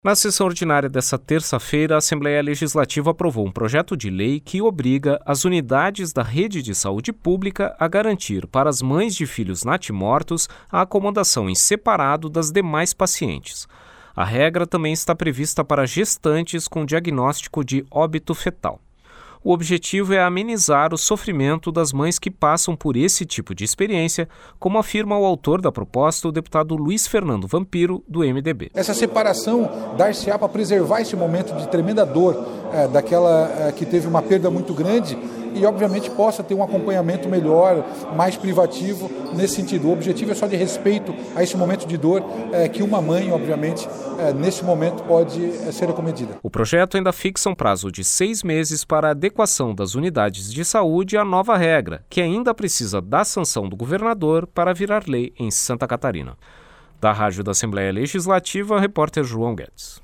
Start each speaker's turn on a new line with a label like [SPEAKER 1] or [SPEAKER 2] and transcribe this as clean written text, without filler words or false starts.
[SPEAKER 1] Na sessão ordinária desta terça-feira, a Assembleia Legislativa aprovou um projeto de lei que obriga as unidades da rede de saúde pública a garantir para as mães de filhos natimortos a acomodação em separado das demais pacientes. A regra também está prevista para gestantes com diagnóstico de óbito fetal. O objetivo é amenizar o sofrimento das mães que passam por esse tipo de experiência, como afirma o autor da proposta, o deputado Luiz Fernando Vampiro, do MDB.
[SPEAKER 2] Essa separação dar-se-á para preservar esse momento de tremenda dor daquela que teve uma perda muito grande e, obviamente, possa ter um acompanhamento melhor, mais privativo nesse sentido. O objetivo é só de respeito a esse momento de dor que uma mãe, obviamente, nesse momento pode ser acomedida.
[SPEAKER 1] O projeto ainda fixa um prazo de 6 meses para a adequação das unidades de saúde à nova regra, que ainda precisa da sanção do governador para virar lei em Santa Catarina. Da Rádio da Assembleia Legislativa, repórter João Guedes.